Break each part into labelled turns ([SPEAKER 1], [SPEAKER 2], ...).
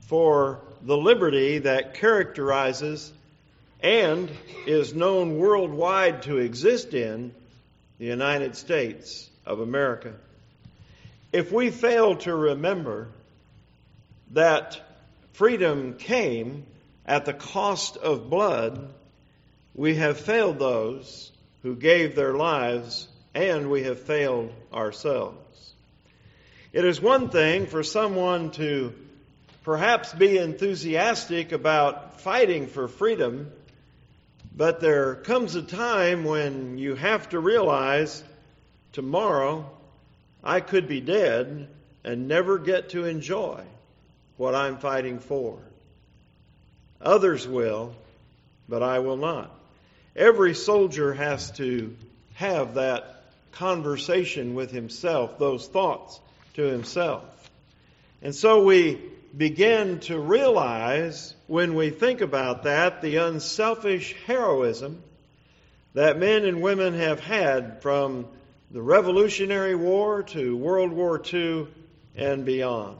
[SPEAKER 1] for the liberty that characterizes and is known worldwide to exist in the United States of America. If we fail to remember that freedom came at the cost of blood, we have failed those who gave their lives, and we have failed ourselves. It is one thing for someone to perhaps be enthusiastic about fighting for freedom, but there comes a time when you have to realize, tomorrow I could be dead and never get to enjoy what I'm fighting for. Others will, but I will not. Every soldier has to have that conversation with himself, those thoughts to himself. And so we begin to realize, when we think about that, the unselfish heroism that men and women have had from the Revolutionary War to World War II and beyond.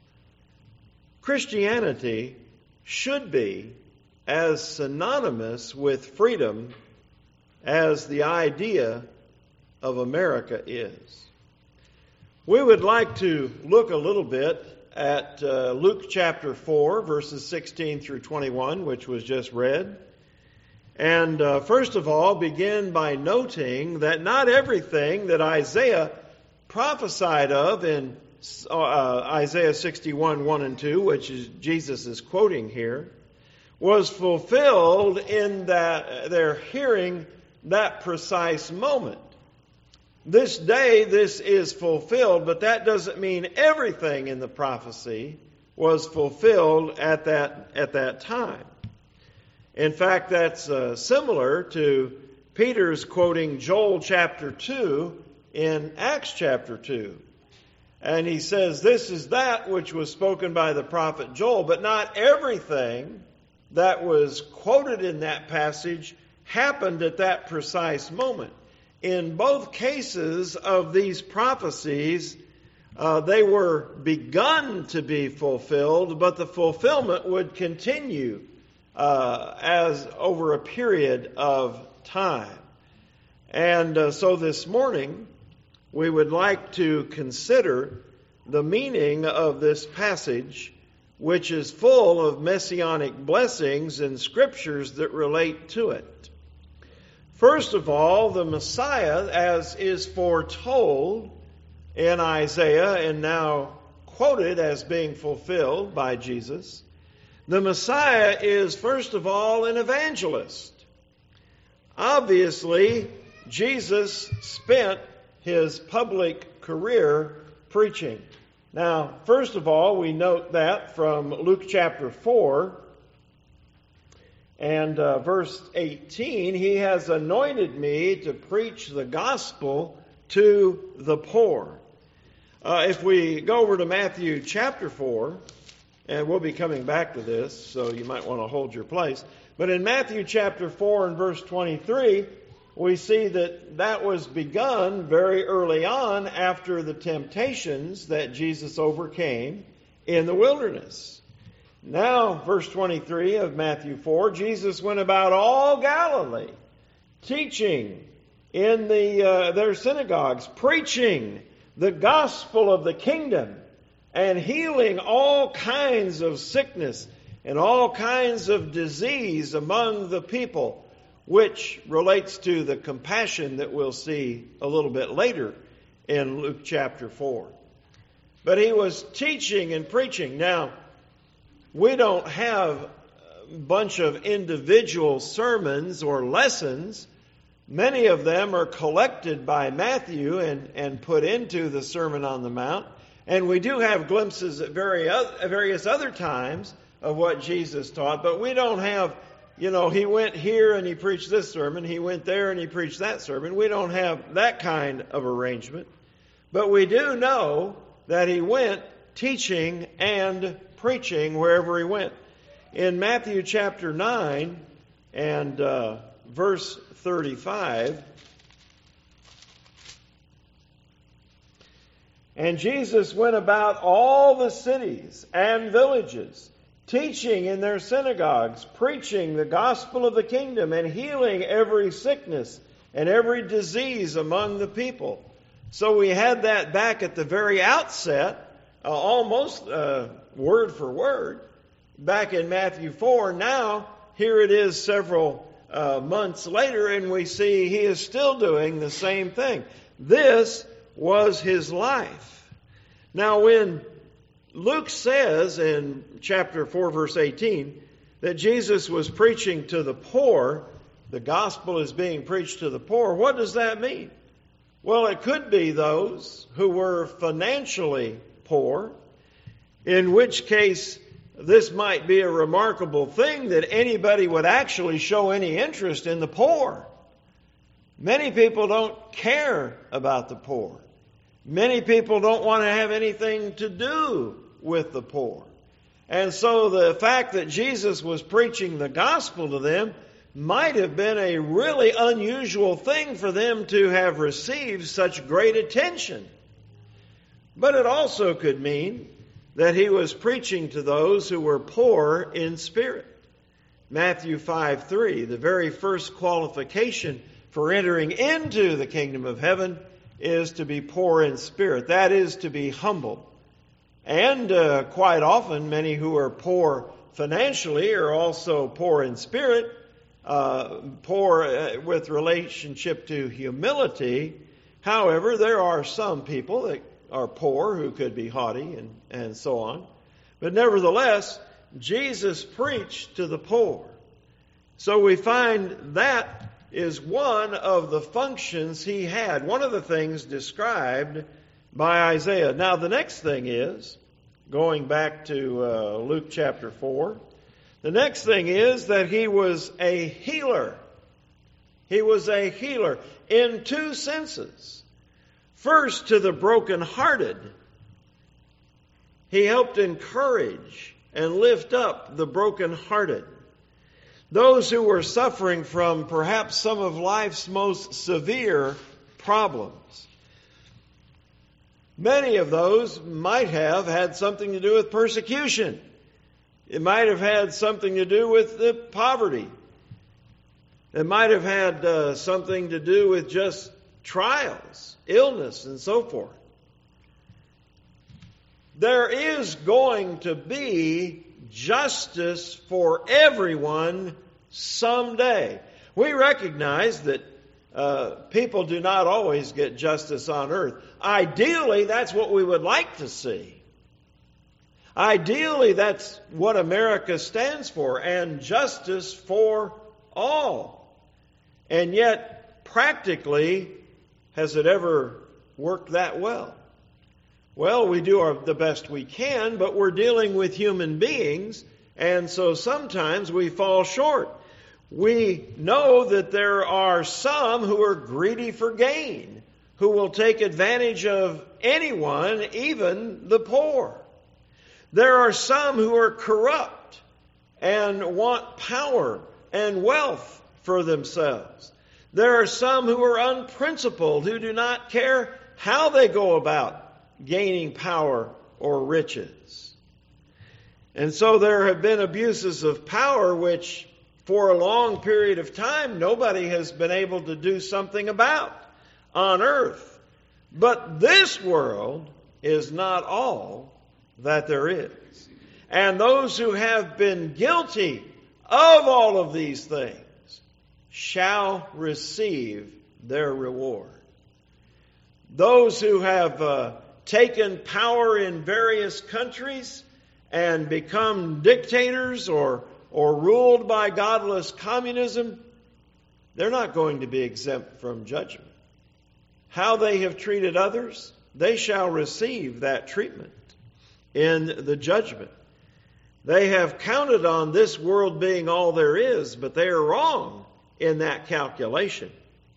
[SPEAKER 1] Christianity should be as synonymous with freedom as the idea of America is. We would like to look a little bit at Luke chapter 4, verses 16 through 21, which was just read. And first of all, begin by noting that not everything that Isaiah prophesied of in Isaiah 61, 1 and 2, which is Jesus is quoting here, was fulfilled in that they're hearing that precise moment. This day, this is fulfilled, but that doesn't mean everything in the prophecy was fulfilled at that time. In fact, that's similar to Peter's quoting Joel chapter 2 in Acts chapter 2. And he says, this is that which was spoken by the prophet Joel, but not everything that was quoted in that passage happened at that precise moment. In both cases of these prophecies, they were begun to be fulfilled, but the fulfillment would continue as over a period of time. And so this morning, we would like to consider the meaning of this passage, which is full of messianic blessings and scriptures that relate to it. First of all, the Messiah, as is foretold in Isaiah and now quoted as being fulfilled by Jesus, the Messiah is, first of all, an evangelist. Obviously, Jesus spent his public career preaching. Now, first of all, we note that from Luke chapter 4 and verse 18, he has anointed me to preach the gospel to the poor. If we go over to Matthew chapter 4, and we'll be coming back to this, so you might want to hold your place. But in Matthew chapter 4 and verse 23, we see that was begun very early on after the temptations that Jesus overcame in the wilderness. Now, verse 23 of Matthew 4, Jesus went about all Galilee, teaching in their synagogues, preaching the gospel of the kingdom, and healing all kinds of sickness and all kinds of disease among the people, which relates to the compassion that we'll see a little bit later in Luke chapter 4. But he was teaching and preaching. Now, we don't have a bunch of individual sermons or lessons. Many of them are collected by Matthew and put into the Sermon on the Mount. And we do have glimpses at various other times of what Jesus taught, but we don't have, he went here and he preached this sermon, he went there and he preached that sermon. We don't have that kind of arrangement. But we do know that he went teaching and preaching wherever he went. In Matthew chapter 9 and verse 35, and Jesus went about all the cities and villages, teaching in their synagogues, preaching the gospel of the kingdom, and healing every sickness and every disease among the people. So we had that back at the very outset, almost word for word, back in Matthew 4. Now, here it is several months later, and we see he is still doing the same thing. This was his life. Now, when Luke says in chapter 4, verse 18, that Jesus was preaching to the poor, the gospel is being preached to the poor, what does that mean? Well, it could be those who were financially poor, in which case this might be a remarkable thing that anybody would actually show any interest in the poor. Many people don't care about the poor. Many people don't want to have anything to do with the poor. And so the fact that Jesus was preaching the gospel to them might have been a really unusual thing for them to have received such great attention. But it also could mean that he was preaching to those who were poor in spirit. Matthew 5:3, the very first qualification for entering into the kingdom of heaven is to be poor in spirit. That is to be humble. And quite often, many who are poor financially are also poor in spirit, poor with relationship to humility. However, there are some people that are poor who could be haughty and so on. But nevertheless, Jesus preached to the poor. So we find that is one of the functions he had, one of the things described by Isaiah. Now the next thing is, going back to Luke chapter 4, the next thing is that he was a healer. He was a healer in two senses. First, to the brokenhearted. He helped encourage and lift up the brokenhearted. Those who were suffering from perhaps some of life's most severe problems. Many of those might have had something to do with persecution. It might have had something to do with the poverty. It might have had something to do with just trials, illness, and so forth. There is going to be justice for everyone someday. We recognize that people do not always get justice on earth. Ideally, that's what we would like to see. Ideally, that's what America stands for, and justice for all. And yet, practically, has it ever worked that well? Well, we do the best we can, but we're dealing with human beings, and so sometimes we fall short. We know that there are some who are greedy for gain, who will take advantage of anyone, even the poor. There are some who are corrupt and want power and wealth for themselves. There are some who are unprincipled, who do not care how they go about gaining power or riches. And so there have been abuses of power which, for a long period of time, nobody has been able to do something about on earth. But this world is not all that there is. And those who have been guilty of all of these things shall receive their reward. Those who have taken power in various countries and become dictators or ruled by godless communism, they're not going to be exempt from judgment. How they have treated others, they shall receive that treatment in the judgment. They have counted on this world being all there is, but they are wrong in that calculation.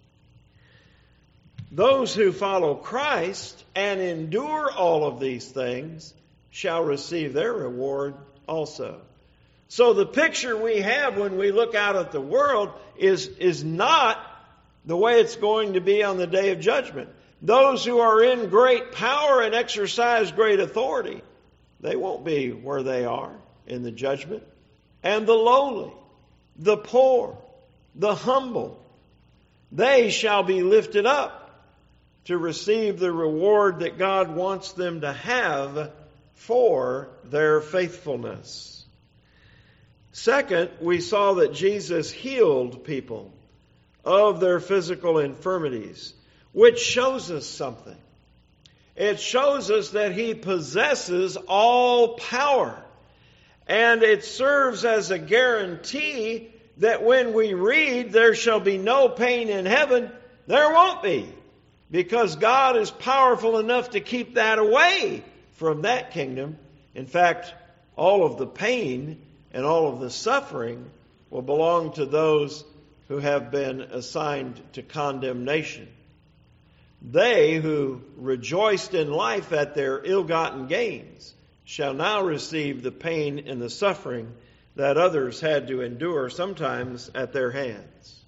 [SPEAKER 1] Those who follow Christ and endure all of these things shall receive their reward also. So the picture we have when we look out at the world is not the way it's going to be on the day of judgment. Those who are in great power and exercise great authority, they won't be where they are in the judgment, and the lowly, the poor, the humble, they shall be lifted up to receive the reward that God wants them to have for their faithfulness. Second, we saw that Jesus healed people of their physical infirmities, which shows us something. It shows us that He possesses all power. And it serves as a guarantee that when we read, there shall be no pain in heaven, there won't be. Because God is powerful enough to keep that away from that kingdom. In fact, all of the pain and all of the suffering will belong to those who have been assigned to condemnation. They who rejoiced in life at their ill-gotten gains shall now receive the pain and the suffering that others had to endure, sometimes at their hands.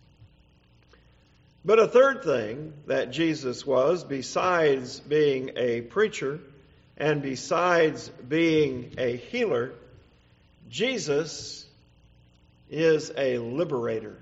[SPEAKER 1] But a third thing that Jesus was, besides being a preacher and besides being a healer, Jesus is a liberator.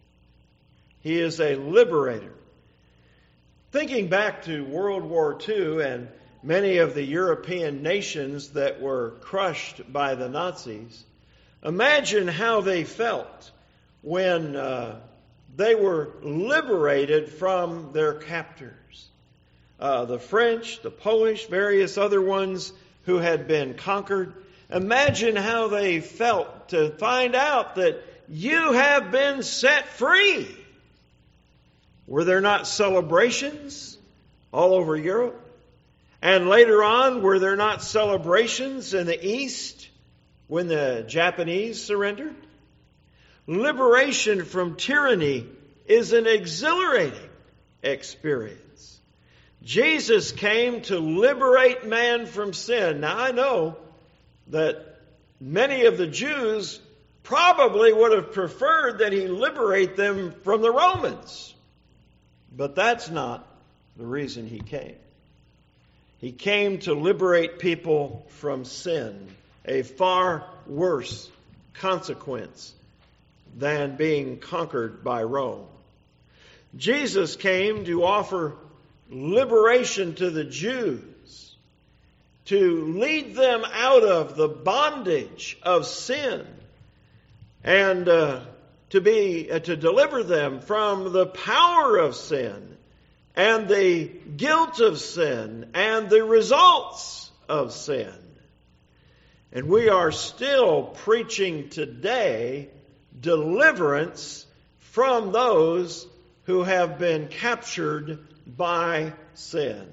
[SPEAKER 1] He is a liberator. Thinking back to World War II and many of the European nations that were crushed by the Nazis, imagine how they felt when they were liberated from their captors. The French, the Polish, various other ones who had been conquered. Imagine how they felt to find out that you have been set free. Were there not celebrations all over Europe? And later on, were there not celebrations in the East when the Japanese surrendered? Liberation from tyranny is an exhilarating experience. Jesus came to liberate man from sin. Now, I know that many of the Jews probably would have preferred that He liberate them from the Romans. But that's not the reason He came. He came to liberate people from sin, a far worse consequence than being conquered by Rome. Jesus came to offer liberation to the Jews, to lead them out of the bondage of sin, and to deliver them from the power of sin and the guilt of sin and the results of sin. And we are still preaching today deliverance from those who have been captured by sin.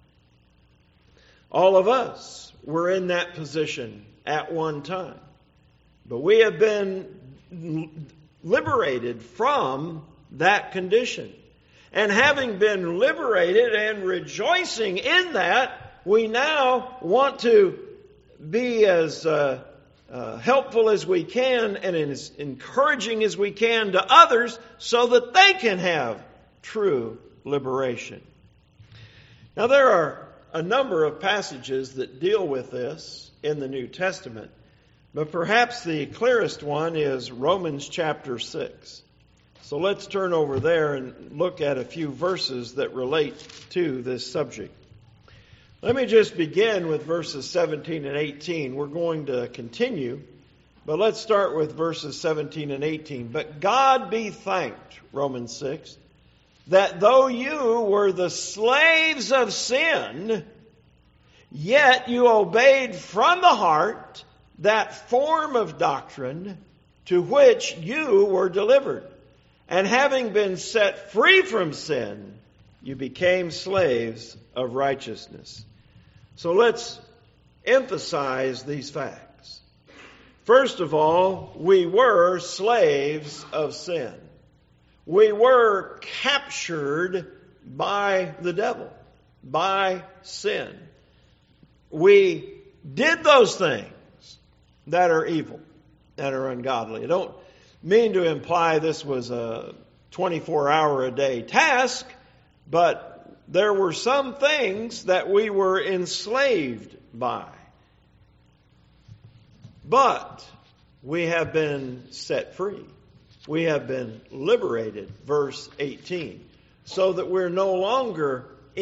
[SPEAKER 1] All of us were in that position at one time. But we have been liberated from that condition. And having been liberated and rejoicing in that, we now want to be as helpful as we can and as encouraging as we can to others so that they can have true liberation. Now, there are a number of passages that deal with this in the New Testament, but perhaps the clearest one is Romans chapter 6. So let's turn over there and look at a few verses that relate to this subject. Let me just begin with verses 17 and 18. We're going to continue, but let's start with verses 17 and 18. But God be thanked, Romans 6, that though you were the slaves of sin, yet you obeyed from the heart that form of doctrine to which you were delivered. And having been set free from sin, you became slaves of righteousness. So let's emphasize these facts. First of all, we were slaves of sin. We were captured by the devil, by sin. We did those things that are evil, that are ungodly. I don't mean to imply this was a 24-hour-a-day task, but there were some things that we were enslaved by. But we have been set free. We have been liberated, verse 18, so that we're no longer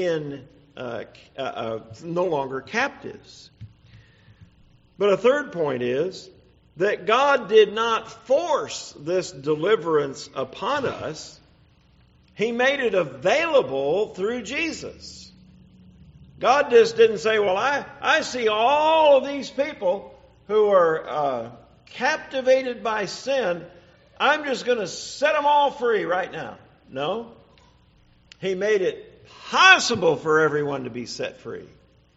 [SPEAKER 1] captives. But a third point is that God did not force this deliverance upon us. He made it available through Jesus. God just didn't say, well, I see all of these people who are captivated by sin. I'm just going to set them all free right now. No. He made it possible for everyone to be set free.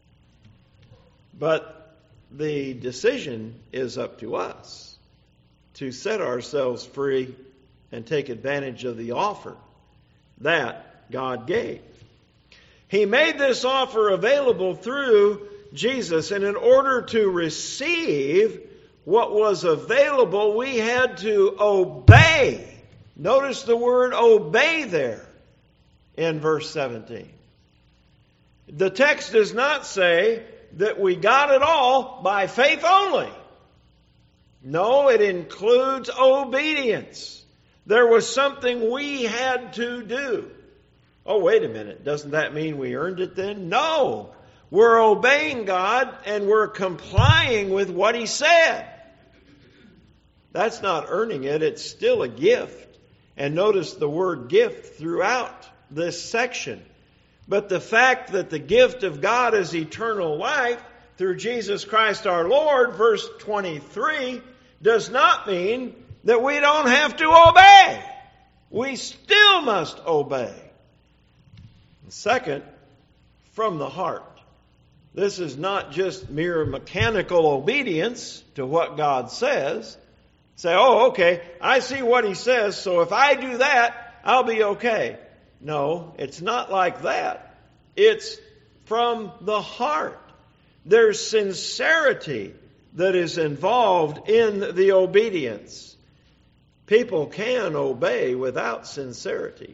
[SPEAKER 1] But the decision is up to us to set ourselves free and take advantage of the offer that God gave. He made this offer available through Jesus, and in order to receive what was available, we had to obey. Notice the word obey there in verse 17. The text does not say that we got it all by faith only. No, it includes obedience. There was something we had to do. Oh, wait a minute. Doesn't that mean we earned it then? No. We're obeying God and we're complying with what He said. That's not earning it. It's still a gift. And notice the word gift throughout this section. But the fact that the gift of God is eternal life through Jesus Christ our Lord, verse 23, does not mean that we don't have to obey. We still must obey. Second, from the heart. This is not just mere mechanical obedience to what God says. Say, oh, okay, I see what He says, so if I do that, I'll be okay. No, it's not like that. It's from the heart. There's sincerity that is involved in the obedience. People can obey without sincerity.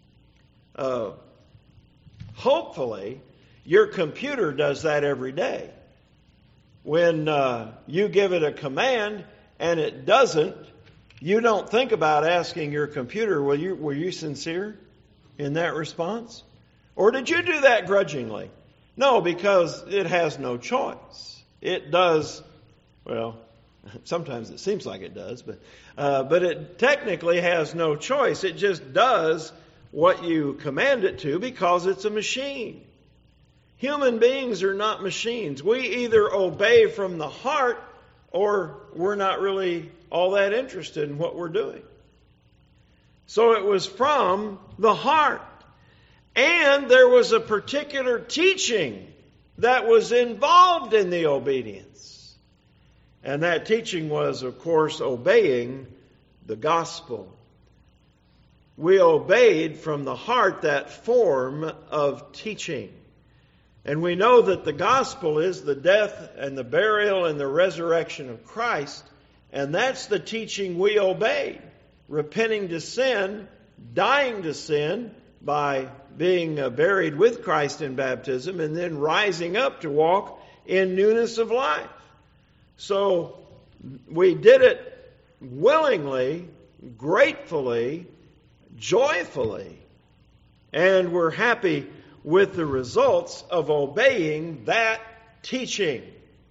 [SPEAKER 1] Hopefully, your computer does that every day. When you give it a command and it doesn't, you don't think about asking your computer, were you sincere in that response? Or did you do that grudgingly? No, because it has no choice. It does, well, sometimes it seems like it does, but it technically has no choice. It just does what you command it to because it's a machine. Human beings are not machines. We either obey from the heart or we're not really all that interested in what we're doing. So it was from the heart. And there was a particular teaching that was involved in the obedience. And that teaching was, of course, obeying the gospel. We obeyed from the heart that form of teaching. And we know that the gospel is the death and the burial and the resurrection of Christ. And that's the teaching we obeyed. Repenting to sin, dying to sin by being buried with Christ in baptism, and then rising up to walk in newness of life. So we did it willingly, gratefully, joyfully, and we're happy with the results of obeying that teaching,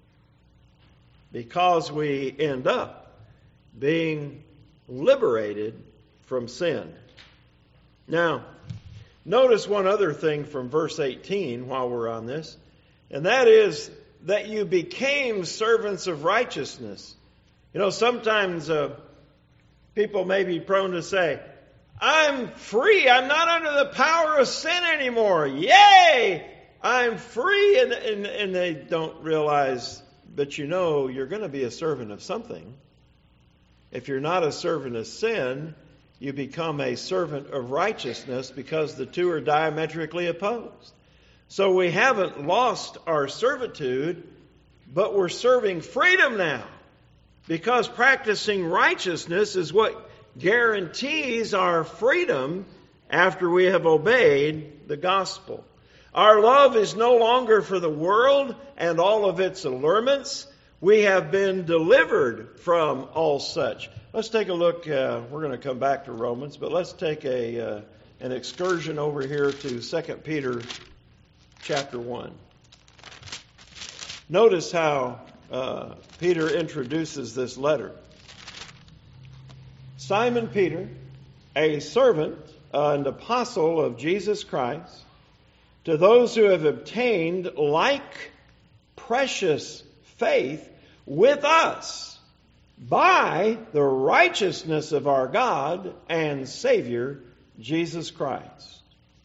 [SPEAKER 1] because we end up being liberated from sin. Now, notice one other thing from verse 18 while we're on this, and that is that you became servants of righteousness. You know, sometimes people may be prone to say, I'm free. I'm not under the power of sin anymore. Yay! I'm free. And they don't realize, but you know, you're going to be a servant of something. If you're not a servant of sin, you become a servant of righteousness, because the two are diametrically opposed. So we haven't lost our servitude, but we're serving freedom now, because practicing righteousness is what guarantees our freedom after we have obeyed the gospel. Our love is no longer for the world and all of its allurements. We have been delivered from all such. Let's take a look. We're going to come back to Romans, but let's take an excursion over here to 2 Peter chapter 1. Notice how Peter introduces this letter. Simon Peter, a servant and apostle of Jesus Christ, to those who have obtained like precious faith with us by the righteousness of our God and Savior, Jesus Christ.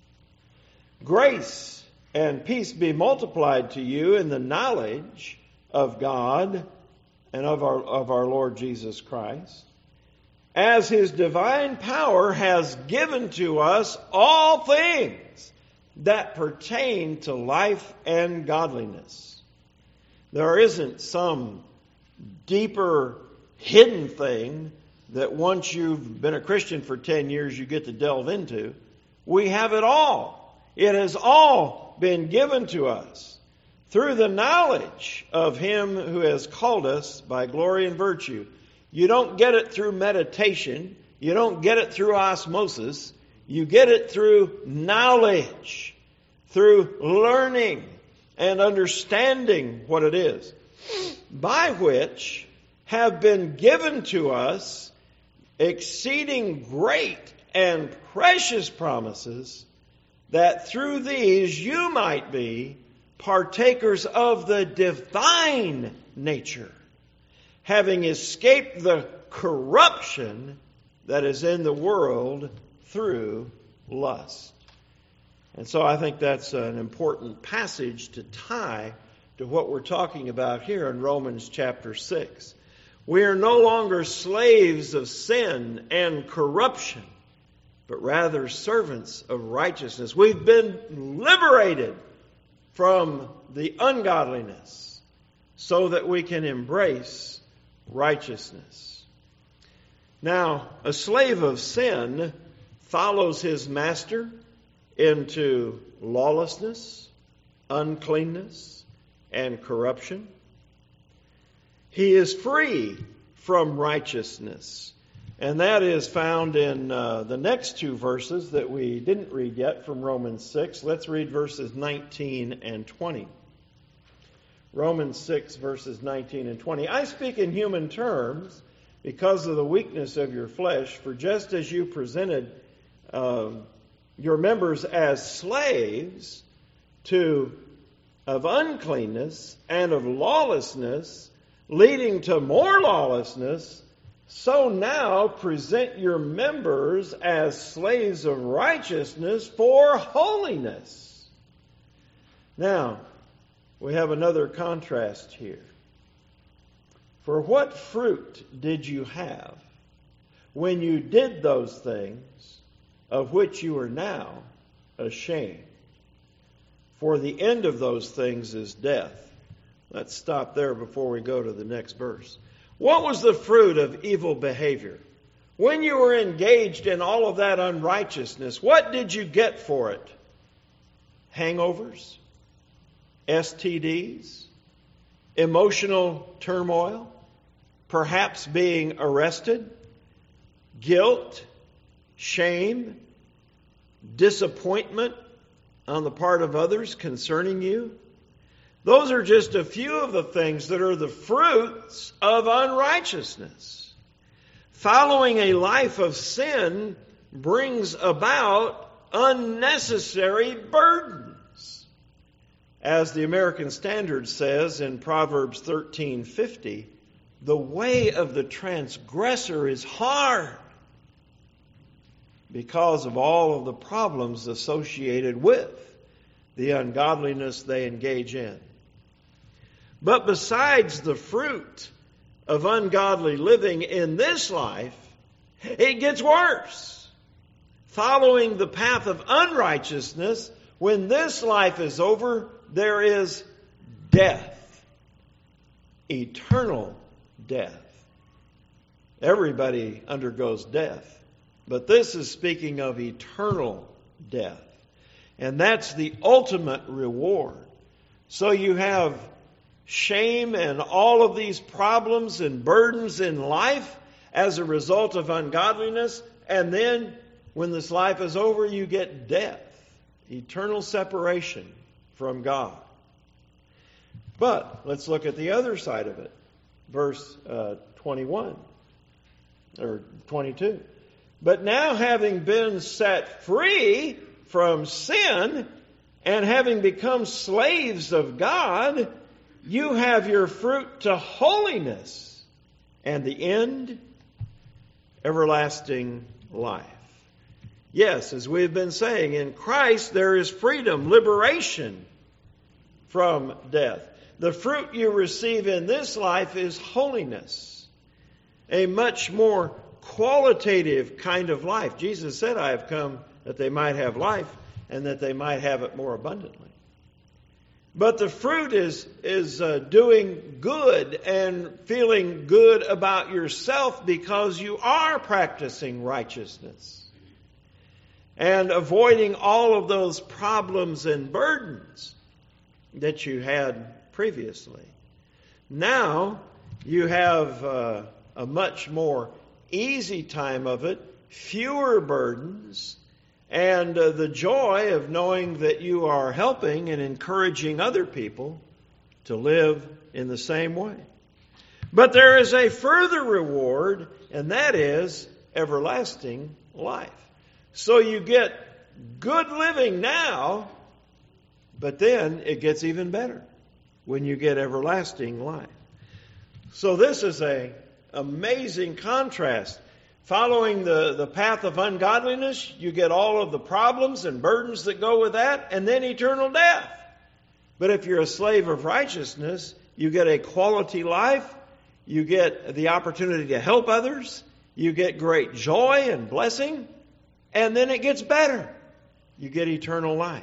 [SPEAKER 1] Grace and peace be multiplied to you in the knowledge of God and of our Lord Jesus Christ, as His divine power has given to us all things that pertain to life and godliness. There isn't some deeper hidden thing that once you've been a Christian for 10 years you get to delve into. We have it all. It has all been given to us through the knowledge of Him who has called us by glory and virtue. You don't get it through meditation. You don't get it through osmosis. You get it through knowledge, through learning and understanding what it is, by which have been given to us exceeding great and precious promises, that through these you might be partakers of the divine nature, having escaped the corruption that is in the world through lust. And so I think that's an important passage to tie to what we're talking about here in Romans chapter 6. We are no longer slaves of sin and corruption, but rather servants of righteousness. We've been liberated from the ungodliness so that we can embrace righteousness. Now, a slave of sin follows his master into lawlessness, uncleanness, and corruption. He is free from righteousness. And that is found in the next two verses that we didn't read yet from Romans 6. Let's read verses 19 and 20. Romans 6, verses 19 and 20. I speak in human terms because of the weakness of your flesh, for just as you presented your members as slaves of uncleanness and of lawlessness, leading to more lawlessness, so now present your members as slaves of righteousness for holiness. Now, we have another contrast here. For what fruit did you have when you did those things of which you are now ashamed? For the end of those things is death. Let's stop there before we go to the next verse. What was the fruit of evil behavior? When you were engaged in all of that unrighteousness, what did you get for it? Hangovers? STDs? Emotional turmoil? Perhaps being arrested? Guilt? Shame? Disappointment on the part of others concerning you? Those are just a few of the things that are the fruits of unrighteousness. Following a life of sin brings about unnecessary burdens. As the American Standard says in Proverbs 13:50, the way of the transgressor is hard because of all of the problems associated with the ungodliness they engage in. But besides the fruit of ungodly living in this life, it gets worse. Following the path of unrighteousness, when this life is over, there is death. Eternal death. Everybody undergoes death. But this is speaking of eternal death. And that's the ultimate reward. So you have shame and all of these problems and burdens in life as a result of ungodliness. And then when this life is over, you get death, eternal separation from God. But let's look at the other side of it. Verse 21 or 22. But now, having been set free from sin and having become slaves of God, you have your fruit to holiness, and the end, everlasting life. Yes, as we've been saying, in Christ there is freedom, liberation from death. The fruit you receive in this life is holiness, a much more qualitative kind of life. Jesus said, I have come that they might have life and that they might have it more abundantly. But the fruit is doing good and feeling good about yourself because you are practicing righteousness and avoiding all of those problems and burdens that you had previously. Now you have a much more easy time of it, fewer burdens, and the joy of knowing that you are helping and encouraging other people to live in the same way. But there is a further reward, and that is everlasting life. So you get good living now, but then it gets even better when you get everlasting life. So this is an amazing contrast. Following the path of ungodliness, you get all of the problems and burdens that go with that, and then eternal death. But if you're a slave of righteousness, you get a quality life, you get the opportunity to help others, you get great joy and blessing, and then it gets better. You get eternal life.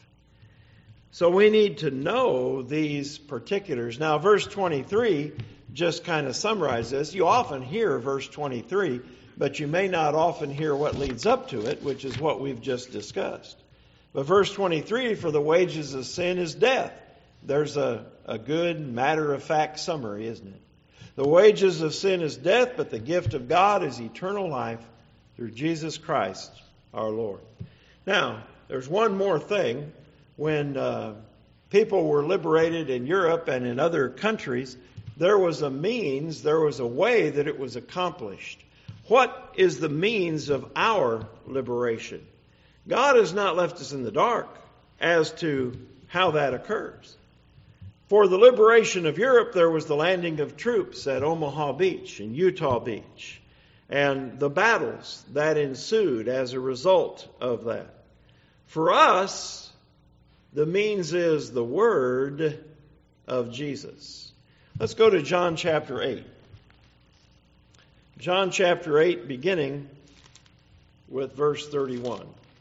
[SPEAKER 1] So we need to know these particulars. Now, verse 23 just kind of summarizes this. You often hear verse 23, but you may not often hear what leads up to it, which is what we've just discussed. But verse 23, for the wages of sin is death. There's a good matter-of-fact summary, isn't it? The wages of sin is death, but the gift of God is eternal life through Jesus Christ our Lord. Now, there's one more thing. When people were liberated in Europe and in other countries, there was a means, there was a way that it was accomplished. What is the means of our liberation? God has not left us in the dark as to how that occurs. For the liberation of Europe, there was the landing of troops at Omaha Beach and Utah Beach, and the battles that ensued as a result of that. For us, the means is the word of Jesus. Let's go to John chapter 8. John chapter 8, beginning with verse 31.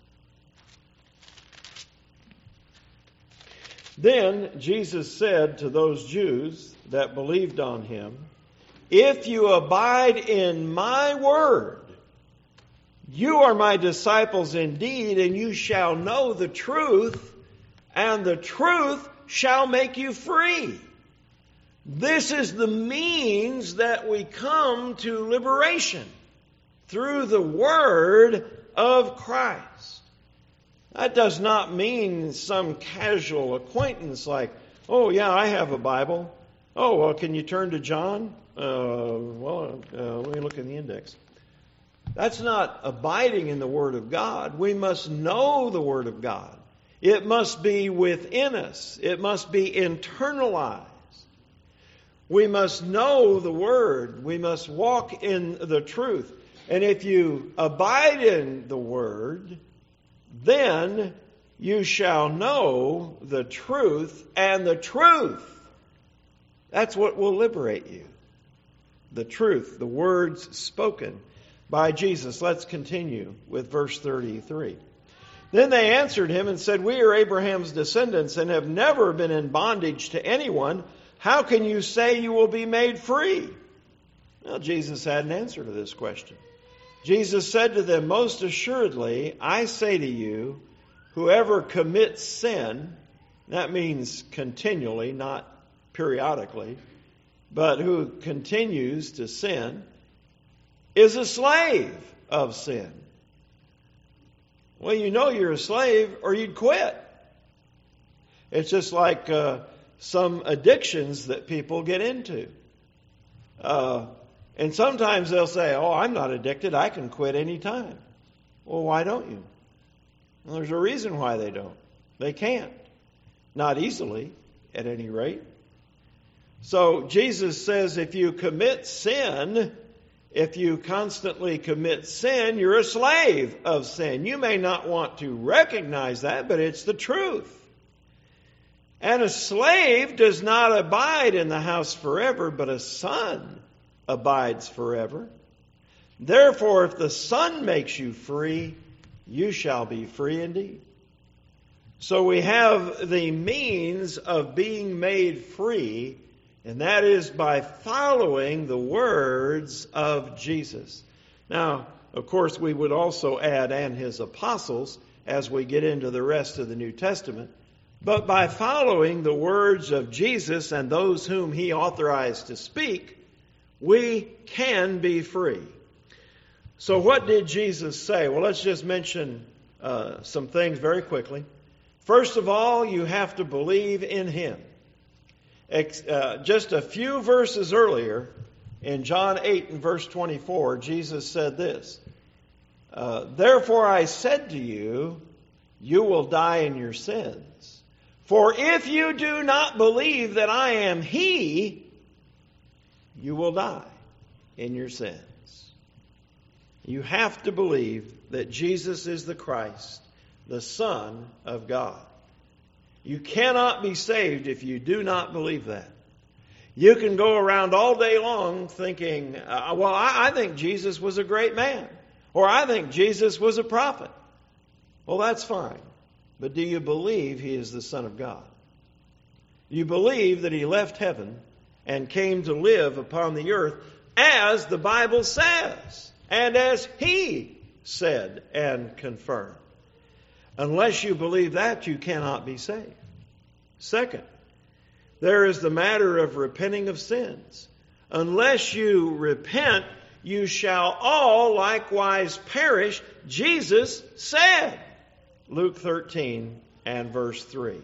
[SPEAKER 1] Then Jesus said to those Jews that believed on him, if you abide in my word, you are my disciples indeed, and you shall know the truth, and the truth shall make you free. This is the means that we come to liberation, through the word of Christ. That does not mean some casual acquaintance like, oh yeah, I have a Bible. Oh, well, can you turn to John? Let me look in the index. That's not abiding in the Word of God. We must know the Word of God. It must be within us. It must be internalized. We must know the Word. We must walk in the truth. And if you abide in the Word, then you shall know the truth, and the truth, that's what will liberate you. The truth, the words spoken by Jesus. Let's continue with verse 33. Then they answered him and said, we are Abraham's descendants and have never been in bondage to anyone. How can you say you will be made free? Well, Jesus had an answer to this question. Jesus said to them, most assuredly, I say to you, whoever commits sin, that means continually, not periodically, but who continues to sin, is a slave of sin. Well, you know you're a slave or you'd quit. It's just like some addictions that people get into. And sometimes they'll say, oh, I'm not addicted. I can quit any time. Well, why don't you? Well, there's a reason why they don't. They can't. Not easily, at any rate. So Jesus says if you commit sin, if you constantly commit sin, you're a slave of sin. You may not want to recognize that, but it's the truth. And a slave does not abide in the house forever, but a son abides forever. Therefore, if the Son makes you free, you shall be free indeed. So we have the means of being made free, and that is by following the words of Jesus. Now, of course, we would also add, and his apostles, as we get into the rest of the New Testament. But by following the words of Jesus and those whom he authorized to speak, we can be free. So what did Jesus say? Well, let's just mention some things very quickly. First of all, you have to believe in him. Just a few verses earlier, in John 8 and verse 24, Jesus said this, therefore I said to you, you will die in your sins. For if you do not believe that I am he, you will die in your sins. You have to believe that Jesus is the Christ, the Son of God. You cannot be saved if you do not believe that. You can go around all day long thinking, well, I think Jesus was a great man, or I think Jesus was a prophet. Well, that's fine. But do you believe he is the Son of God? You believe that he left heaven and came to live upon the earth as the Bible says, and as he said and confirmed. Unless you believe that, you cannot be saved. Second, there is the matter of repenting of sins. Unless you repent, you shall all likewise perish, Jesus said. Luke 13 and verse 3.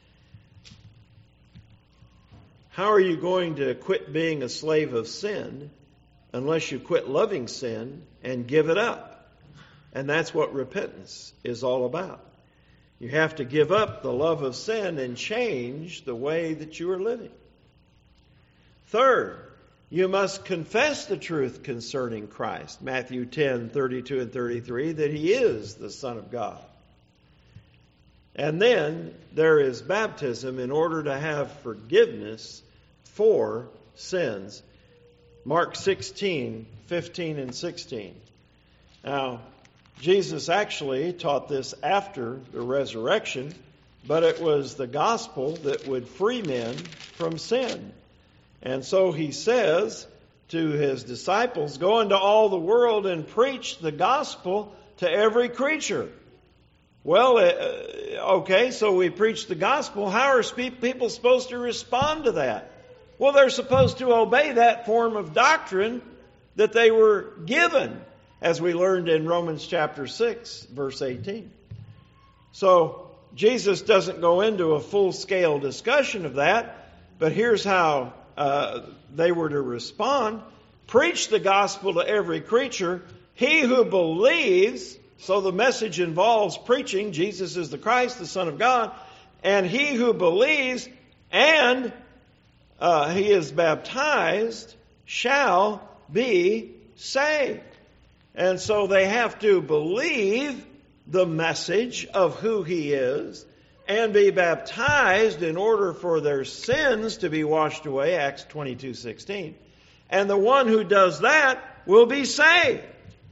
[SPEAKER 1] How are you going to quit being a slave of sin unless you quit loving sin and give it up? And that's what repentance is all about. You have to give up the love of sin and change the way that you are living. Third, you must confess the truth concerning Christ. Matthew 10, 32 and 33, that he is the Son of God. And then there is baptism in order to have forgiveness for sins. Mark 16, 15 and 16. Now, Jesus actually taught this after the resurrection, but it was the gospel that would free men from sin. And so he says to his disciples, go into all the world and preach the gospel to every creature. Well, okay, so we preach the gospel. How are people supposed to respond to that? Well, they're supposed to obey that form of doctrine that they were given, as we learned in Romans chapter 6, verse 18. So Jesus doesn't go into a full-scale discussion of that, but here's how they were to respond. Preach the gospel to every creature. He who believes, so the message involves preaching Jesus is the Christ, the Son of God, and he who believes and he is baptized shall be saved. And so they have to believe the message of who he is and be baptized in order for their sins to be washed away, Acts 22:16. And the one who does that will be saved.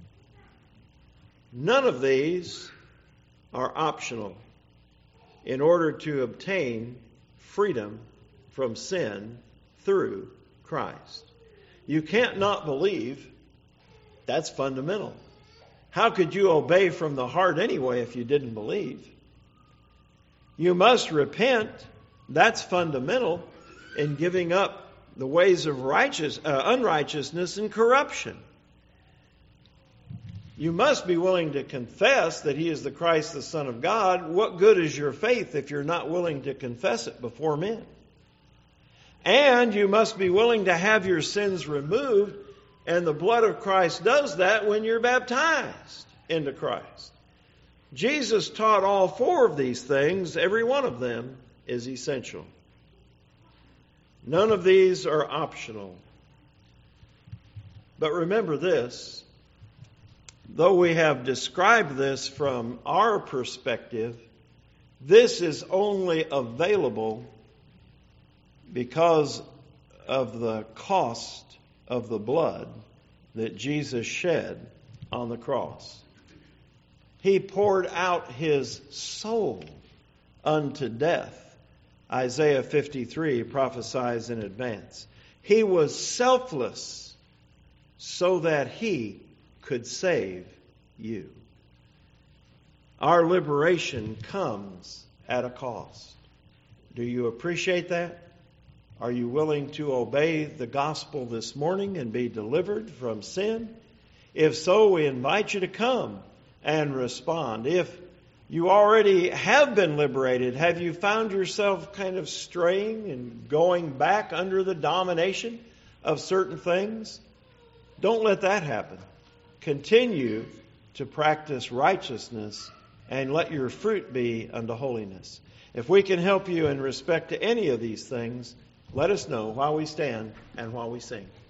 [SPEAKER 1] None of these are optional in order to obtain freedom from sin through Christ. You can't not believe. That's fundamental. How could you obey from the heart anyway if you didn't believe? You must repent. That's fundamental. in giving up the ways of unrighteousness and corruption. You must be willing to confess that He is the Christ, the Son of God. What good is your faith if you're not willing to confess it before men? And you must be willing to have your sins removed, and the blood of Christ does that when you're baptized into Christ. Jesus taught all four of these things. Every one of them is essential. None of these are optional. But remember this, though we have described this from our perspective, this is only available because of the cost of the blood that Jesus shed on the cross. He poured out His soul unto death. Isaiah 53 prophesies in advance. He was selfless so that He could save you. Our liberation comes at a cost. Do you appreciate that? Are you willing to obey the gospel this morning and be delivered from sin? If so, we invite you to come and respond. If you already have been liberated, have you found yourself kind of straying and going back under the domination of certain things? Don't let that happen. Continue to practice righteousness and let your fruit be unto holiness. If we can help you in respect to any of these things, let us know while we stand and while we sing.